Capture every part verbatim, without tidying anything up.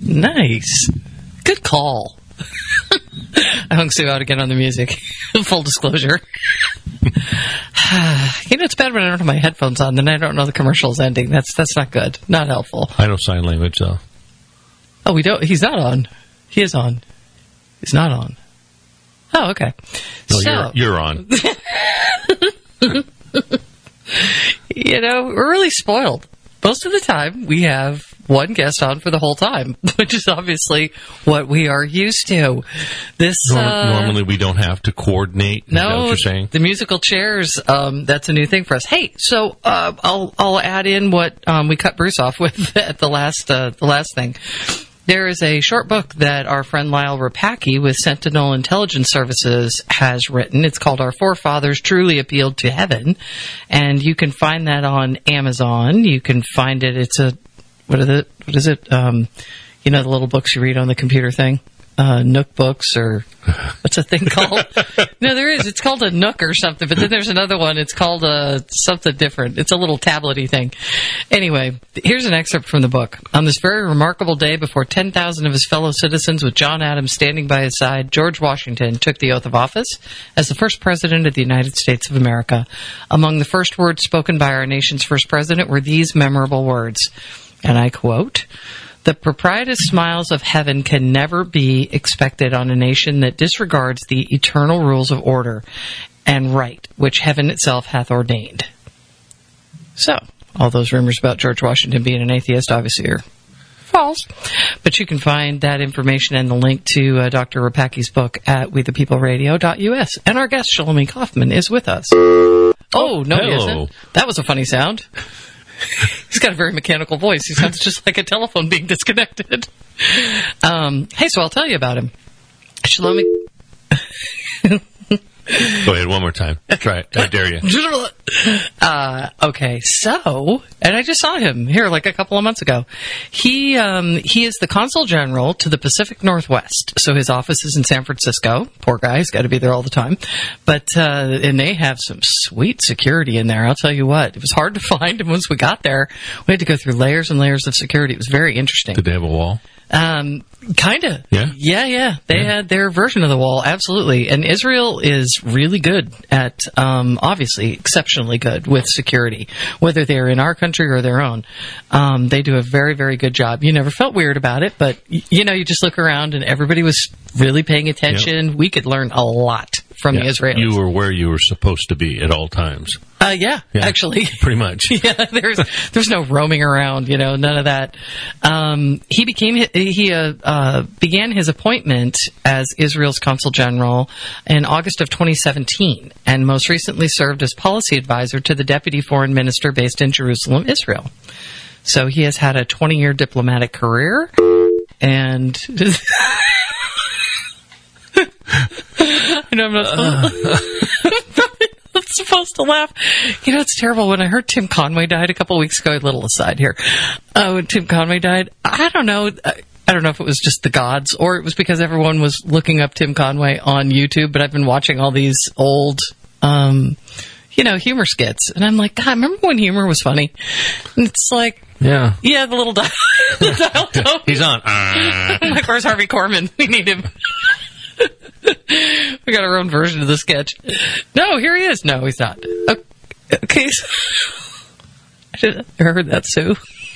Nice. Good call. I hung Sue out again on the music. Full disclosure. You know, it's bad when I don't have my headphones on, then I don't know the commercial's ending. That's that's not good. Not helpful. I know sign language, though. Oh, we don't. He's not on. He is on. He's not on. Oh, okay. No, so, you're, you're on. You know, we're really spoiled. Most of the time, we have one guest on for the whole time, which is obviously what we are used to. This Norm- uh, Normally, we don't have to coordinate. Is no, that what you're saying? The musical chairs, um, that's a new thing for us. Hey, so uh, I'll I'll add in what um, we cut Bruce off with at the last uh, the last thing. There is a short book that our friend Lyle Rapacki with Sentinel Intelligence Services has written. It's called Our Forefathers Truly Appealed to Heaven, and you can find that on Amazon. You can find it. It's a what is it? What is it? Um, you know the little books you read on the computer thing, uh, Nook books, or what's a thing called? No, there is. It's called a Nook or something. But then there's another one. It's called a something different. It's a little tablet-y thing. Anyway, here's an excerpt from the book. On this very remarkable day, before ten thousand of his fellow citizens, with John Adams standing by his side, George Washington took the oath of office as the first president of the United States of America. Among the first words spoken by our nation's first president were these memorable words, and I quote, "The proprietous smiles of heaven can never be expected on a nation that disregards the eternal rules of order and right, which heaven itself hath ordained." So, all those rumors about George Washington being an atheist obviously are false. But you can find that information and the link to uh, Doctor Rapacki's book at we the people radio dot u s. And our guest, Shlomi Kaufman, is with us. Oh, no, Hello. he isn't. That was a funny sound. He's got a very mechanical voice. He sounds just like a telephone being disconnected. Um, hey, so I'll tell you about him. Shlomi... Go ahead, one more time. Try it. I dare you. Uh, okay, so, and I just saw him here like a couple of months ago. He um, he is the Consul General to the Pacific Northwest. So his office is in San Francisco. Poor guy, he's got to be there all the time. But, uh, and they have some sweet security in there, I'll tell you what. It was hard to find, and once we got there, we had to go through layers and layers of security. It was very interesting. Did they have a wall? Um, kind of. Yeah? Yeah, yeah. They Yeah. had their version of the wall, absolutely. And Israel is really good at, um, obviously, exceptionally good with security, whether they're in our country or their own. Um, they do a very, very good job. You never felt weird about it, but, y- you know, you just look around and everybody was really paying attention. Yep. We could learn a lot from Yeah. the Israelis. You were where you were supposed to be at all times. Uh, yeah, Yeah. actually. Pretty much. Yeah, there's there's no roaming around, you know, none of that. Um, he became he uh, uh, began his appointment as Israel's consul general in August of twenty seventeen, and most recently served as policy advisor to the deputy foreign minister based in Jerusalem, Israel. So he has had a twenty-year diplomatic career, and I know I'm not. Uh. I'm supposed to laugh. You know, it's terrible. When I heard Tim Conway died a couple weeks ago, a little aside here. Uh, when Tim Conway died, I don't know. I don't know if it was just the gods or it was because everyone was looking up Tim Conway on YouTube, but I've been watching all these old, um, you know, humor skits. And I'm like, God, remember when humor was funny? And it's like, Yeah. yeah, the little dial, the dial tone. He's on. Uh. I'm like, where's Harvey Korman? We need him. We got our own version of the sketch. No, here he is. No, he's not. Okay. I heard that, Sue.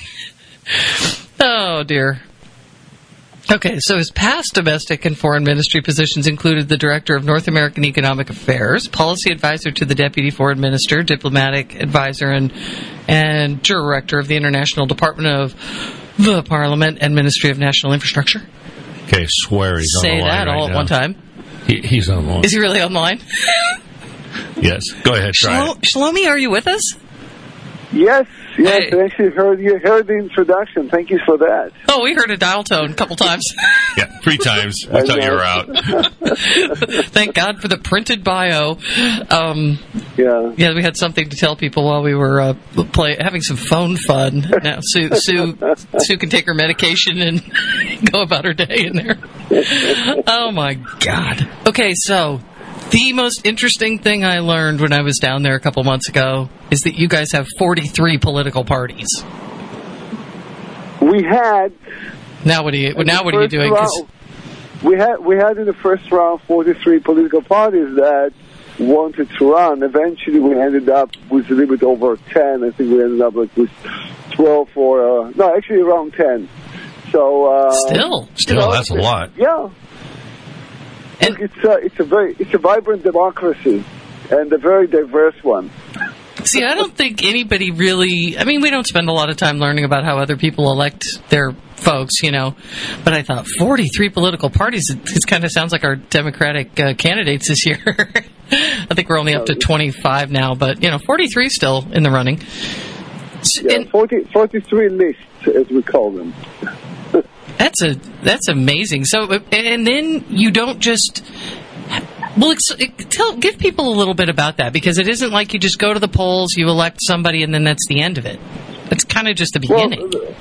Oh, dear. Okay, so his past domestic and foreign ministry positions included the Director of North American Economic Affairs, Policy Advisor to the Deputy Foreign Minister, Diplomatic Advisor, and, and Director of the International Department of the Parliament and Ministry of National Infrastructure. Okay, swear he's Say on the line that right all now. at one time. He, he's on the line. Is he really on the line? Yes. Go ahead, try Shalom, it. Shlomi, are you with us? Yes, yes. Hey. I actually heard you heard the introduction. Thank you for that. Oh, we heard a dial tone a couple times. Yeah, three times. We I thought you know. were out. Thank God for the printed bio. Um, Yeah. yeah, we had something to tell people while we were uh, play, having some phone fun. Now Sue, Sue, Sue can take her medication and go about her day in there. Oh my God. Okay, so the most interesting thing I learned when I was down there a couple months ago is that you guys have forty-three political parties. We had Now what are you? In Now the what are you first doing? 'Cause- round, we had we had in the first round forty-three political parties that wanted to run. Eventually, we ended up with a little bit over ten. I think we ended up like with twelve or uh, no, actually around ten. So uh, Still, Still, you know, that's a lot. Yeah. And- Look, it's a, it's a very it's a vibrant democracy and a very diverse one. See, I don't think anybody really. I mean, we don't spend a lot of time learning about how other people elect their folks, you know. But I thought forty-three political parties. It, it kind of sounds like our Democratic uh, candidates this year. I think we're only up to twenty-five now, but you know, forty-three still in the running. S- Yeah, and forty, forty-three lists, as we call them. that's a that's amazing. So, and then you don't just. Well, ex- tell, give people a little bit about that, because it isn't like you just go to the polls, you elect somebody, and then that's the end of it. It's kind of just the beginning. Well,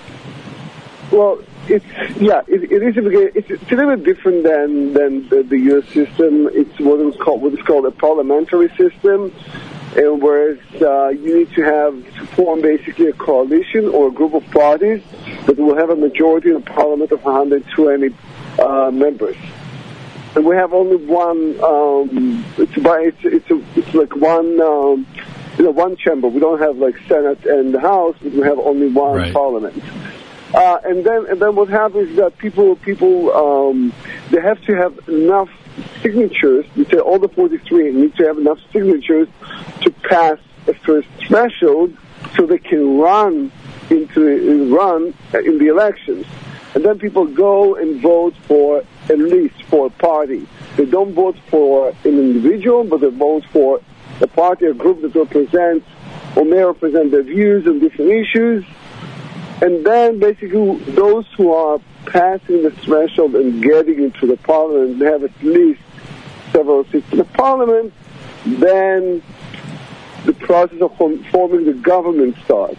well it's yeah, it, it is a beginning. It's, it's a little bit different than than the, the U S system. It's what is called what is called a parliamentary system, and whereas uh, you need to have to form basically a coalition or a group of parties that will have a majority in a parliament of one hundred twenty uh, members. And we have only one. Um, it's by it's it's, a, it's like one. Um, you know, one chamber. We don't have like Senate and the House, but we have only one Right. parliament. Uh, and then and then what happens is that people people um, they have to have enough signatures. You say all the forty-three need to have enough signatures to pass a first threshold, so they can run into run in the elections. And then people go and vote for at least for a party. They don't vote for an individual, but they vote for a party, a group that represents or may represent their views on different issues. And then basically those who are passing the threshold and getting into the parliament, they have at least several seats in the parliament, then the process of form- forming the government starts.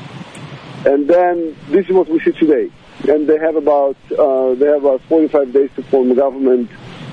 And then this is what we see today. And they have about uh, they have about forty-five days to form a government,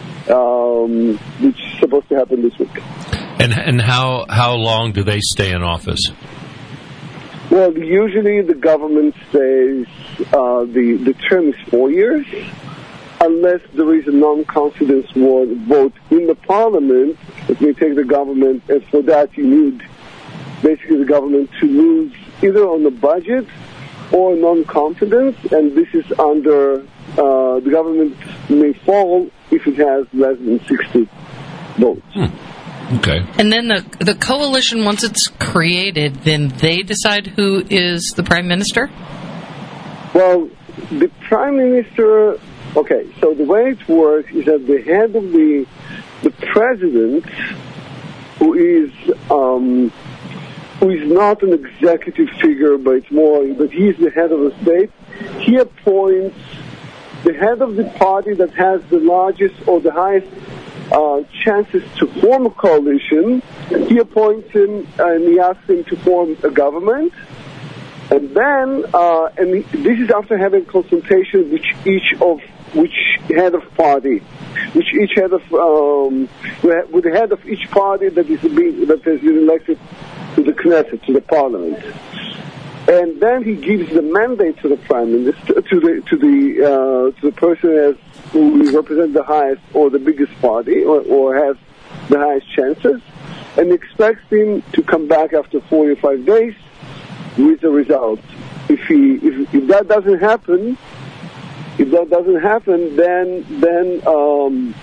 um, which is supposed to happen this week. And and how how long do they stay in office? Well, usually the government stays, uh, the, the term is four years, unless there is a non-confidence vote in the parliament that may take the government, and for that you need basically the government to lose either on the budget or non-confidence, and this is under, uh, the government may fall if it has less than sixty votes. Hmm. Okay. And then the the coalition, once it's created, then they decide who is the prime minister? Well, the prime minister, okay, so the way it works is that the head of the, the president, who is, um, who is not an executive figure, but it's more, but he's the head of the state, he appoints the head of the party that has the largest or the highest uh, chances to form a coalition. He appoints him and he asks him to form a government. And then, uh, and this is after having consultation with each of which head of party, which each head of um, with the head of each party that is being that has been elected to the Knesset, to the parliament. And then he gives the mandate to the prime minister, to the to the uh, to the person as who represents the highest or the biggest party, or, or has the highest chances, and expects him to come back after forty-five days with the result. If he if, if that doesn't happen, if that doesn't happen, then then um,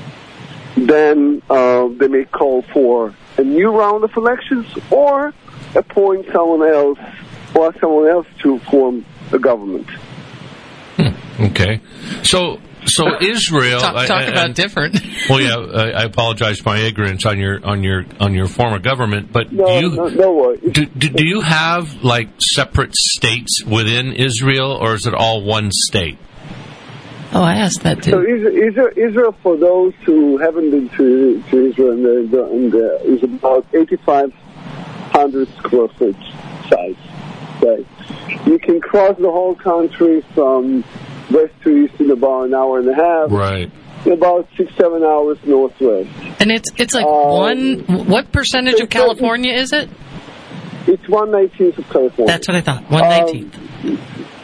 then uh, they may call for a new round of elections or appoint someone else or someone else to form a government. Hmm. Okay. So so Israel. Talk, talk I, I, about and, different. Well, yeah. I, I apologize for my ignorance on your on your on your form of government, but No, do you no, no worries. do, do, do you have like separate states within Israel, or is it all one state? Oh, I asked that So too. Israel, Israel, for those who haven't been to, to Israel, and the, and the, is about eighty-five hundred square foot size. Right? You can cross the whole country from west to east in about an hour and a half. Right. About six, seven hours northwest. And it's it's like Um, one. What percentage of California is it? It's one nineteenth of California. That's what I thought. One nineteenth. Um,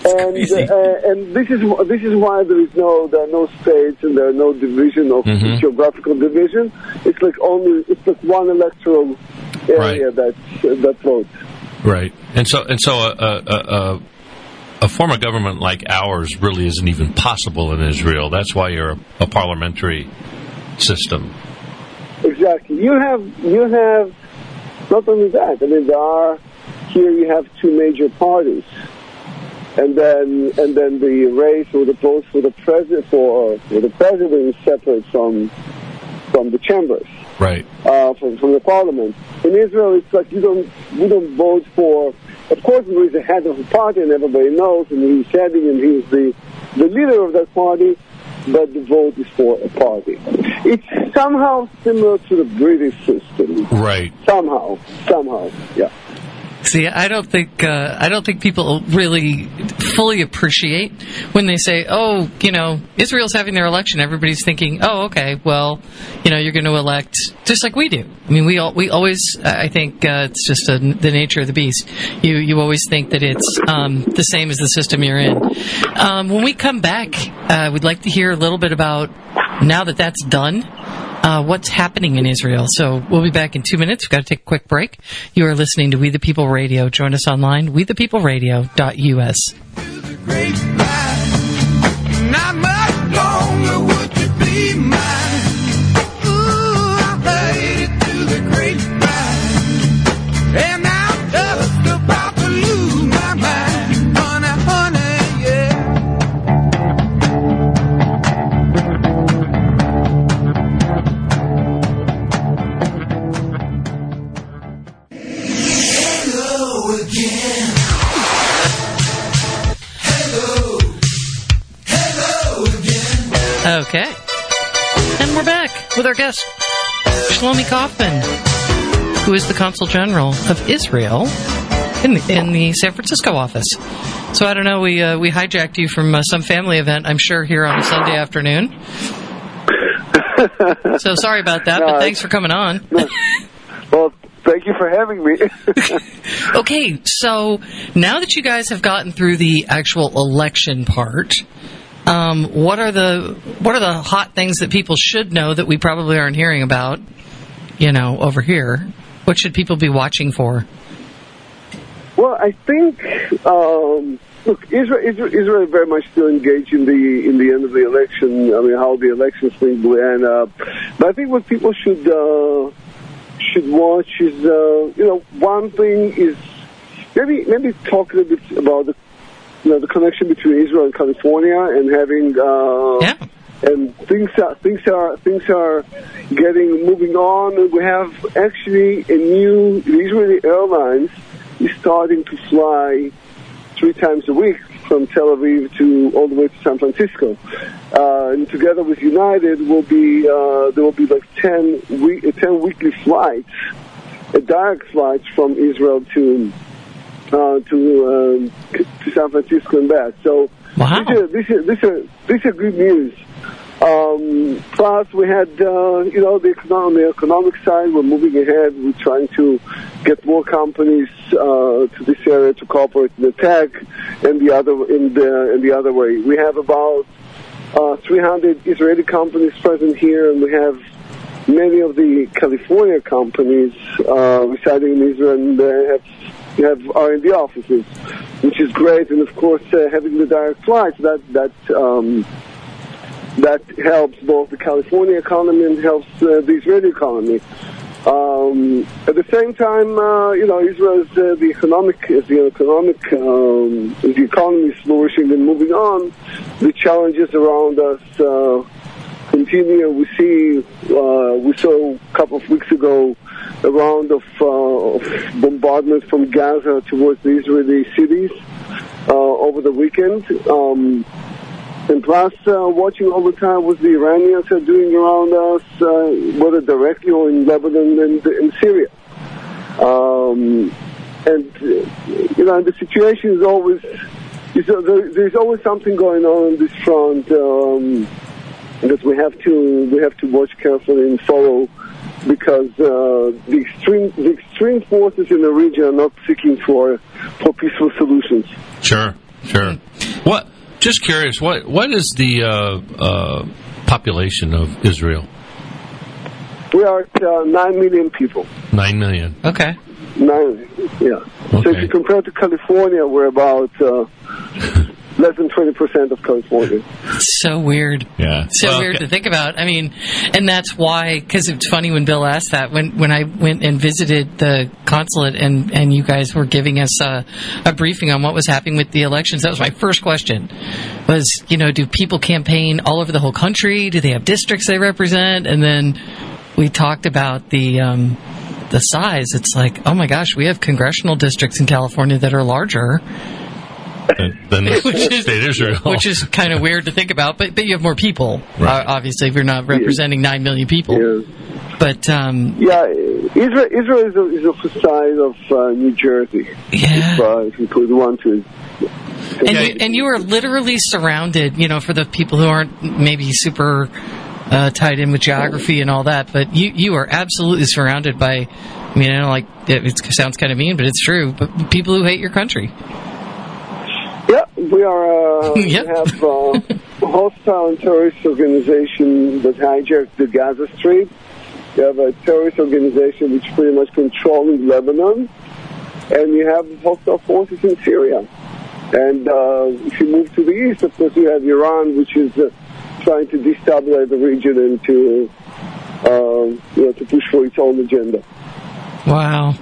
and uh, and this is this is why there is no there are no states and there are no division of mm-hmm. geographical division. It's like only it's like one electoral area right. that that votes. Right, and so and so a, a, a, a form of government like ours really isn't even possible in Israel. That's why you're a, a parliamentary system. Exactly. You have you have not only that. I mean, there are here you have two major parties, and then and then the race or the vote for the president for, for the president is separate from from the chambers. Right. Uh, from, from the parliament. In Israel, it's like you don't we don't vote for. Of course, there is a head of a party, and everybody knows, and he's heading, and he's the the leader of that party. But the vote is for a party. It's somehow similar to the British system. Right. Somehow, somehow, yeah. See, I don't think uh, I don't think people really fully appreciate when they say, "Oh, you know, Israel's having their election." Everybody's thinking, "Oh, okay, well, you know, you're going to elect just like we do." I mean, we all, we always, I think, uh, it's just a, the nature of the beast. You you always think that it's um, the same as the system you're in. Um, when we come back, uh, we'd like to hear a little bit about now that that's done. Uh, what's happening in Israel. So we'll be back in two minutes. We've got to take a quick break. You are listening to We the People Radio. Join us online, we the people radio dot U S. Not much longer would you be mine. Ooh, I made it to the grapevine, and I'm just about to lose my mind. Honey, honey, yeah. Okay. And we're back with our guest, Shlomi Kaufman, who is the Consul General of Israel in the, in the San Francisco office. So I don't know, we uh, we hijacked you from uh, some family event, I'm sure, here on a Sunday afternoon. So sorry about that, no, but thanks for coming on. No. Well, thank you for having me. Okay, so now that you guys have gotten through the actual election part, um, what are the what are the hot things that people should know that we probably aren't hearing about, you know, over here? What should people be watching for? Well, I think um, look, Israel, Israel, Israel is very much still engaged in the in the end of the election. I mean, how the election thing will end up. But I think what people should uh, should watch is, uh, you know, one thing is maybe maybe talk a little bit about the you know the connection between Israel and California and having uh, yeah. and things are things are things are getting moving on. We have actually a new the Israeli Airlines is starting to fly three times a week from Tel Aviv to all the way to San Francisco, uh, and together with United, will be uh, there will be like ten week, ten weekly flights, uh, direct flights from Israel to uh, to uh, to San Francisco and back. So wow. this is this is this is this is good news. Um, plus, we had, uh, you know, the economic, the economic side. We're moving ahead. We're trying to get more companies uh, to this area to cooperate in the tech, and the other in the in the other way. We have about uh, three hundred Israeli companies present here, and we have many of the California companies uh, residing in Israel, and uh, have have R and D offices, which is great. And of course, uh, having the direct flights that that. Um, That helps both the California economy and helps uh, the Israeli economy. Um, at the same time, uh, you know, Israel is uh, the economic, is the economic, um, the economy is flourishing and moving on. The challenges around us uh, continue. We see, uh, we saw a couple of weeks ago a round of, uh, of bombardment from Gaza towards the Israeli cities uh, over the weekend. Um, And plus, uh, watching all the time what the Iranians are doing around us, uh, whether directly or in Lebanon and in Syria. Um, and, uh, you know, the situation is always, is, uh, there, there's always something going on on this front um, that we have to we have to watch carefully and follow, because uh, the extreme the extreme forces in the region are not seeking for for peaceful solutions. Sure. Sure. What? Just curious. What? What is the uh, uh, population of Israel? We are at uh, nine million people. Nine million. Okay. Nine, yeah. Okay. So if you compare to California, we're about uh, less than twenty percent of California. So weird. Yeah. So Well, weird okay. to think about. I mean, and that's why, because it's funny when Bill asked that, when, when I went and visited the consulate and, and you guys were giving us a, a briefing on what was happening with the elections, that was my first question. Was, you know, do people campaign all over the whole country? Do they have districts they represent? And then we talked about the um, the size. It's like, oh my gosh, we have congressional districts in California that are larger. Than the Which is- state Israel. Which is kind of weird to think about, but but you have more people. Right. Uh, obviously, if you're not representing nine million people. Yeah, But um, yeah Israel, Israel is, a, is of the size of uh, New Jersey, yeah, if, uh, if you could want to. and Yeah. you, and you are literally surrounded. You know, for the people who aren't maybe super uh, tied in with geography and all that, but you you are absolutely surrounded by. I mean, I know, like it, it sounds kind of mean, but it's true. But people who hate your country. Yeah, we are. Uh, Yep. We have uh, a hostile and terrorist organization that hijacked the Gaza Strip. We have a terrorist organization which pretty much controlling Lebanon, and you have hostile forces in Syria. And uh, if you move to the east, of course, you have Iran, which is uh, trying to destabilize the region and to, uh, you know, to push for its own agenda. Wow.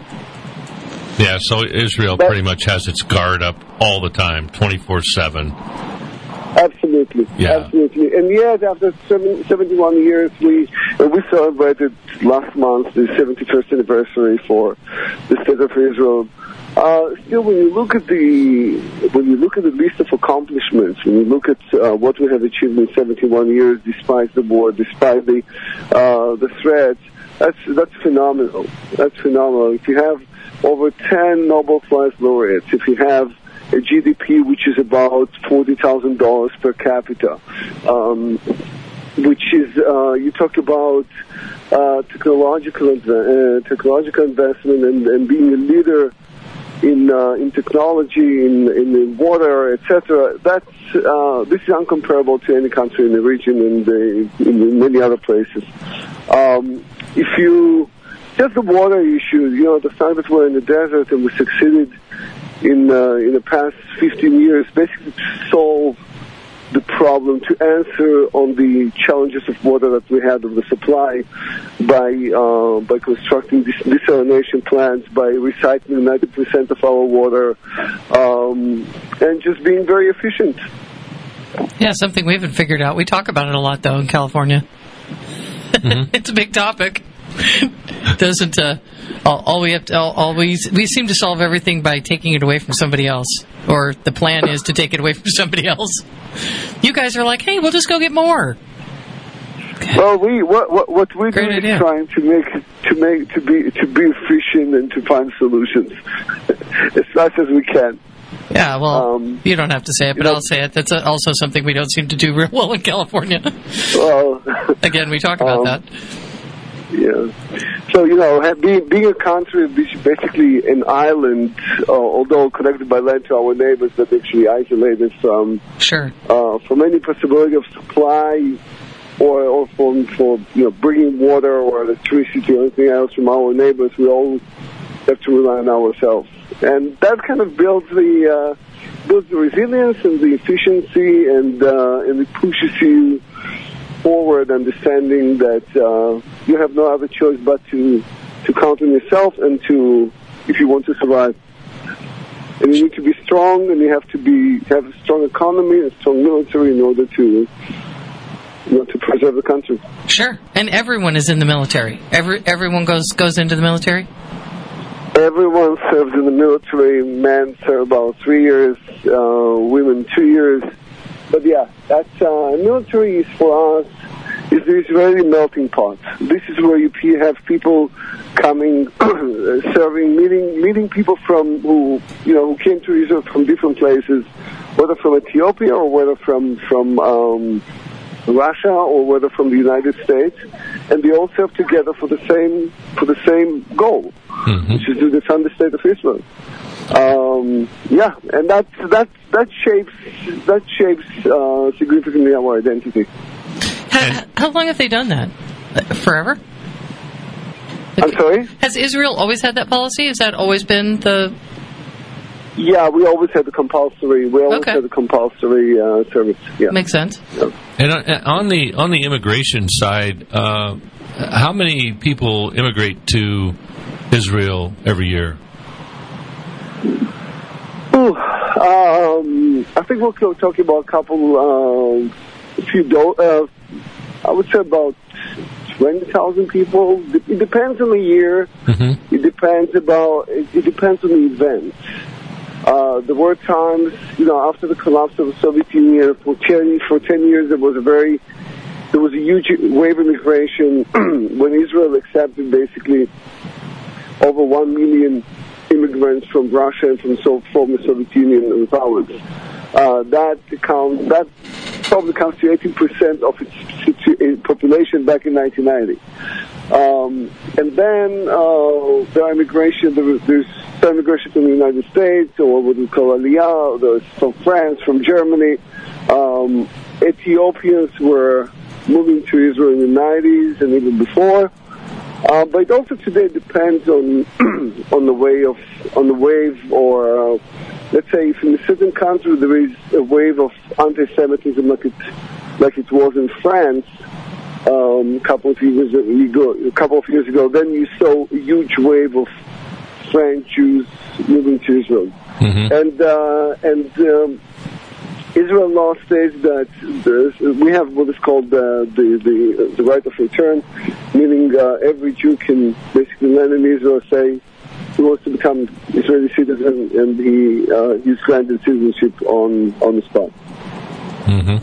Yeah, so Israel But- pretty much has its guard up all the time, twenty-four seven. Absolutely, Yeah. absolutely. And yes, after seven, seventy-one years, we uh, we celebrated last month the seventy-first anniversary for the State of Israel. Uh, still, when you look at the when you look at the list of accomplishments, when you look at uh, what we have achieved in seventy-one years, despite the war, despite the uh, the threats, that's that's phenomenal. That's phenomenal. If you have over ten Nobel Prize laureates, if you have a G D P which is about forty thousand dollars per capita, um, which is, uh, you talk about uh, technological adva- uh, technological investment and, and being a leader in uh, in technology, in, in, in water, et cetera. That's uh, this is incomparable to any country in the region and the, in many other places. Um, if you just the water issue, you know, the fact that we're in the desert and we succeeded in uh, in the past fifteen years, basically to solve the problem, to answer on the challenges of water that we had of the supply by uh, by constructing this desalination plants, by recycling ninety percent of our water, um, and just being very efficient. Yeah, something we haven't figured out. We talk about it a lot, though, in California. Mm-hmm. It's a big topic. Doesn't uh, all, all we have to all, all we we seem to solve everything by taking it away from somebody else, or the plan is to take it away from somebody else. You guys are like, hey, we'll just go get more. Well, we what what, what we Great do idea. is trying to make to make to be to be efficient and to find solutions as fast as we can. Yeah, well, Um, you don't have to say it, but you know- I'll say it. That's uh also something we don't seem to do real well in California. Well, Again, we talk about Um, that. yeah. So you know, ha- being being a country which is basically an island, uh, although connected by land to our neighbors, but actually isolated from Sure. uh, from any possibility of supply or or from for you know bringing water or electricity or anything else from our neighbors. We all have to rely on ourselves, and that kind of builds the uh, builds the resilience and the efficiency, and uh, and it pushes you forward, understanding that uh, you have no other choice but to to count on yourself and to, if you want to survive. And you need to be strong, and you have to be have a strong economy, a strong military in order to, you know, to preserve the country. Sure. And everyone is in the military. Every everyone goes goes into the military? Everyone serves in the military. Men serve about three years, uh, women two years. But yeah, that's uh, military is for us is the Israeli melting pot. This is where you pe- have people coming, serving, meeting meeting people from who you know who came to Israel from different places, whether from Ethiopia or whether from from um, Russia or whether from the United States, and they all serve together for the same for the same goal, Mm-hmm. which is to defend the state of Israel. Um, um, yeah, and that that that shapes that shapes uh, significantly our identity. How, how long have they done that? Forever? I'm sorry? Has Israel always had that policy? Has that always been the... Yeah, we always had the compulsory. We always Okay. had the compulsory uh, service. Yeah. Makes sense. Yeah. And on- on the on the immigration side, uh, how many people immigrate to Israel every year? Ooh, um, I think we're talking about a couple, uh, a few, do- uh, I would say about twenty thousand people. It depends on the year. Mm-hmm. It depends about, it, it depends on the event. Uh, there were times, you know, after the collapse of the Soviet Union, for ten, for ten years, there was a very, there was a huge wave of immigration when Israel accepted basically over one million immigrants from Russia and from so, former Soviet Union republics. Uh, that account, that probably comes to eighteen percent of its situ- population back in nineteen ninety. Um, and then uh, the immigration, there was, there's some immigration from the United States, or what we call Aliyah, there's from France, from Germany. Um, Ethiopians were moving to Israel in the nineties and even before. Uh, but it also today depends on on the way of on the wave, or uh, let's say if in a certain country there is a wave of anti-Semitism like it like it was in France um, a couple of years ago, a couple of years ago, then you saw a huge wave of French Jews moving to Israel, Mm-hmm. and uh, and. Um, Israel law states that we have what is called uh, the, the the right of return, meaning uh, every Jew can basically land in Israel, say he wants to become Israeli citizen, and he uh, he's granted citizenship on on the spot. Mm-hmm.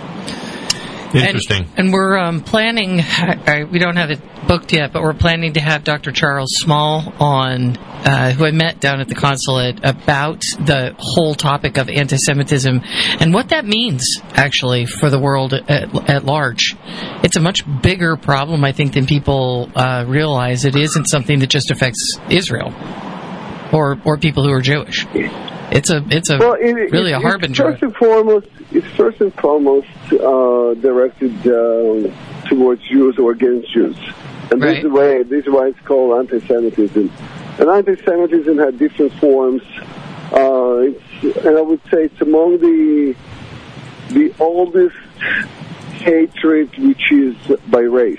Interesting. And, and we're um, planning, uh, we don't have it booked yet, but we're planning to have Doctor Charles Small on, uh, who I met down at the consulate, about the whole topic of anti-Semitism and what that means, actually, for the world at, at large. It's a much bigger problem, I think, than people uh, realize. It isn't something that just affects Israel or or people who are Jewish. It's a it's a Well, it, really it, a harbinger. First and foremost, it's first and foremost uh, directed uh, towards Jews or against Jews, and Right. this is the way this is why it's called anti-Semitism. And anti-Semitism had different forms. Uh, it's, and I would say it's among the the oldest hatred, which is by race.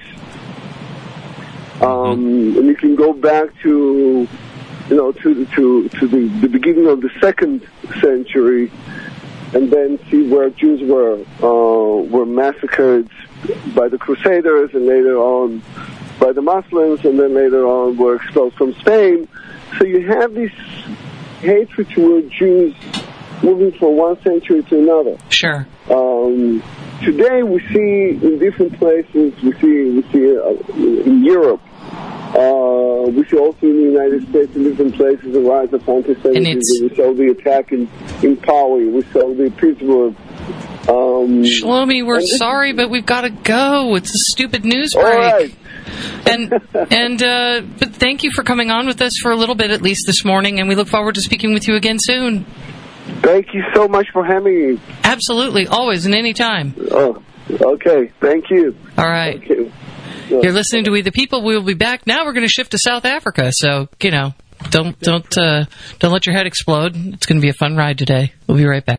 Um, and you can go back to, you know, to to to the, the beginning of the second century, and then see where Jews were uh, were massacred by the Crusaders, and later on by the Muslims, and then later on were expelled from Spain. So you have this hatred toward Jews moving from one century to another. Sure. Um, today we see in different places, we see we see uh, in Europe, uh, we see also in the United States in different places the rise of anti-Semitism. We saw the attack in, in Poway, we saw the Pittsburgh. Um, Shlomi, we're and this- sorry, but we've got to go. It's a stupid news break. All right. And and uh, but thank you for coming on with us for a little bit at least this morning, and we look forward to speaking with you again soon. Thank you so much for having me. Absolutely, always and any time. Oh, okay. Thank you. All right. Okay. You're listening to We the People. We will be back. Now we're going to shift to South Africa. So, you know, don't don't uh, don't let your head explode. It's going to be a fun ride today. We'll be right back.